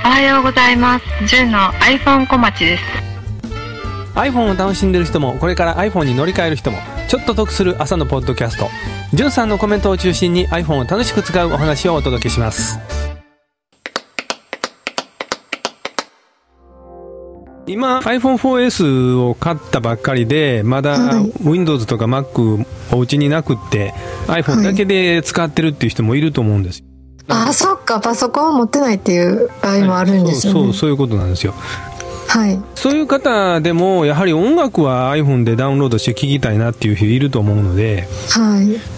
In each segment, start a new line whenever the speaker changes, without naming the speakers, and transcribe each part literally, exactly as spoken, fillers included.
おはようございます。じゅんの iPhone 小町です。
iPhone を楽しんでる人もこれから iPhone に乗り換える人もちょっと得する朝のポッドキャスト、じゅんさんのコメントを中心に iPhone を楽しく使うお話をお届けします。今 アイフォンフォーエス を買ったばっかりでまだ Windows とか Mac お家になくって iPhone だけで使ってるっていう人もいると思うんですよ。
ああ、そっか、パソコンを持ってないっていう場合もあるんですよね。
そうそう、そういうことなんですよ。
はい。
そういう方でもやはり音楽は iPhone でダウンロードして聴きたいなっていう人いると思うので、
はい。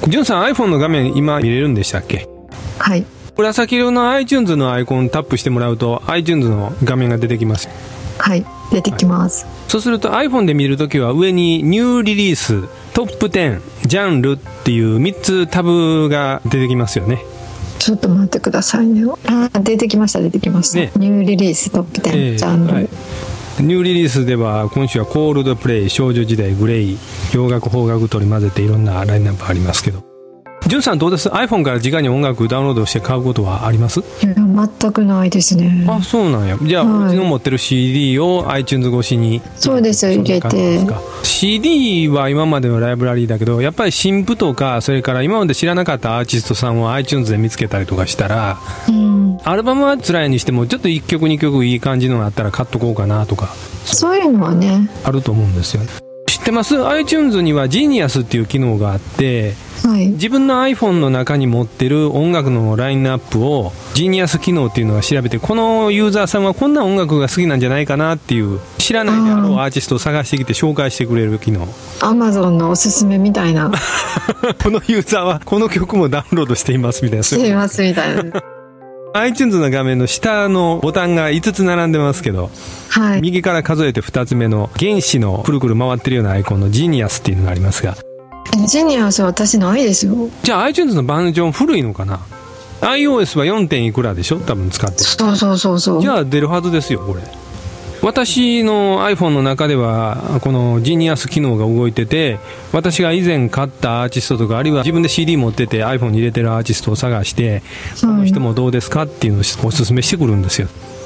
じゅんさん iPhone の画面今見れるんでしたっけ？
はい。
紫色の iTunes のアイコンタップしてもらうと iTunes の画面が出てきます。
はい、出てきます、はい。
そうすると iPhone で見るときは上にニューリリース、トップじゅう、ジャンルっていうみっつタブが出てきますよね。
ちょっと待ってくださいね。あ、出てきました出てきました、ね、ニューリリーストップじゅう、えー、ジャンル、はい、
ニューリリースでは今週はコールドプレイ、少女時代、グレイ、洋楽邦楽取り混ぜていろんなラインナップありますけど、じゅんさんどうです？ iPhone から直に音楽ダウンロードして買うことはあります？い
や全くないですね。
あ、そうなんや。じゃあ、はい、うちの持ってる シーディー を iTunes 越しに。
そうです入れて。
シーディー は今までのライブラリーだけどやっぱり新譜とかそれから今まで知らなかったアーティストさんを iTunes で見つけたりとかしたら、うん、アルバムは辛いにしてもちょっといっきょくにきょくいい感じのがあったら買っとこうかなとか、
そういうのはね
あると思うんですよね。知ってます？ iTunes には Genius っていう機能があって、はい、自分の iPhone の中に持ってる音楽のラインナップを Genius 機能っていうのが調べて、このユーザーさんはこんな音楽が好きなんじゃないかなっていう知らないであろうアーティストを探してきて紹介してくれる機能。
Amazon のおすすめみたいな
このユーザーはこの曲もダウンロードしていますみたいな、
していますみたいな
iTunes の画面の下のボタンがいつつ並んでますけど、はい、右から数えてふたつめの原子のくるくる回ってるようなアイコンの Genius っていうのがありますが、
Genius は私ないですよ。
じゃあ iTunes のバージョン古いのかな。 iOS は よん. いくらでしょ多分使ってる。
そうそうそうそう。
じゃあ出るはずですよこれ。私の iPhone の中ではこの Genius 機能が動いてて、私が以前買ったアーティストとかあるいは自分で シーディー 持ってて iPhone に入れてるアーティストを探して、この人もどうですかっていうのをおすすめしてくるんですよ、
うん、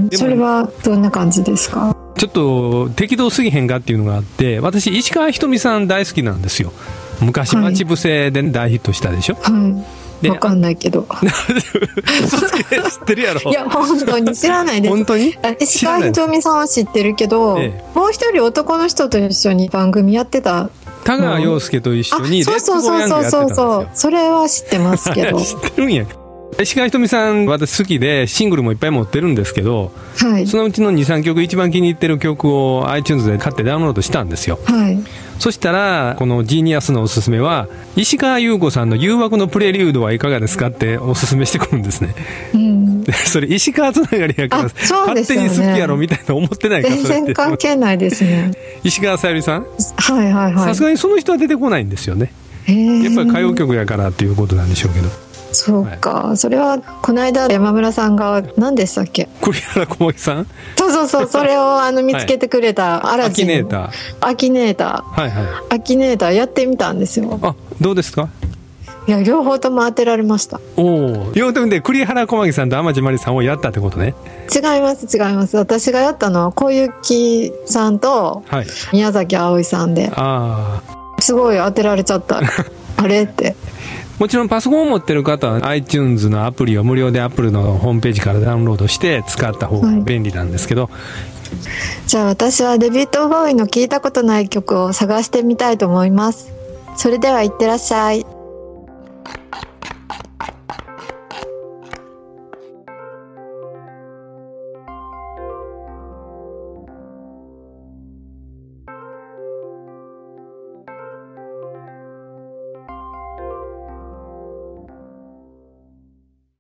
それはどんな感じですか？
ちょっと適当すぎへんかっていうのがあって、私石川ひとみさん大好きなんですよ。昔待ち伏せで大ヒットしたでしょ、はい
わかんないけど
嘘つきで知ってるやろ。
いや本当に知らないです。
本当に
石川ひとみさんは知ってるけど、ええ、もう一人男の人と一緒に番組やってた
田川陽介と一緒にレッツゴーヤングやってたんですよ。そうそうそうそう、
それは知ってますけど
知ってるんや。石川ひとみさん私好きでシングルもいっぱい持ってるんですけど、はい、そのうちの にさんきょく一番気に入ってる曲を iTunes で買ってダウンロードしたんですよ、はい、そしたらこの Genius のおすすめは石川優子さんの誘惑のプレリュードはいかがですかっておすすめしてくるんですね、うん、それ石川つながりやから、ね、勝手に好きやろみたいな思ってないから。
全然関係ないですね。
石川さゆりさん、
はいはいはい、
さすがにその人は出てこないんですよね。やっぱり歌謡曲やからっていうことなんでしょうけど。
そうか、はい、それはこの間山村さんが何でしたっけ、
栗原小牧さん、
そうそうそう、それをあの見つけてくれたアラジン、
アキネーター
アキネーター、はいはい、アキネーターやってみたんですよ。
あ、どうですか？
いや両方とも当てられました。
おお、両方で栗原小牧さんと天地真理さんをやったってことね。
違います違います。私がやったのは小雪さんと宮崎あおいさんで、はい、あすごい当てられちゃったあれって
もちろんパソコンを持ってる方は iTunes のアプリを無料で Apple のホームページからダウンロードして使った方が便利なんですけど、はい、
じゃあ私はデビッド・ボウイの聞いたことない曲を探してみたいと思います。それではいってらっしゃい。